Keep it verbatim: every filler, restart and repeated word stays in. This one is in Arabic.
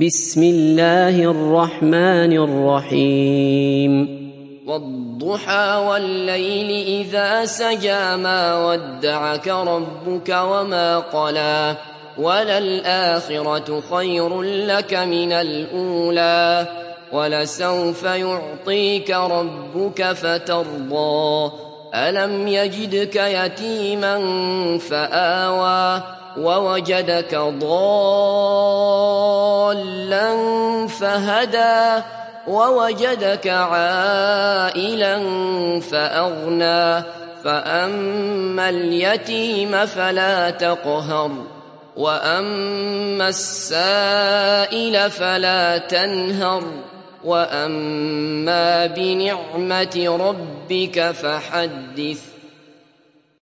بسم الله الرحمن الرحيم والضحى والليل إذا سجى ما ودعك ربك وما قلى وللآخرة خير لك من الأولى ولسوف يعطيك ربك فترضى ألم يجدك يتيما فآوى ووجدك ضالا فهدى ووجدك عائلا فأغنى فأما اليتيم فلا تقهر وأما السائل فلا تنهر وأما بنعمة ربك فحدث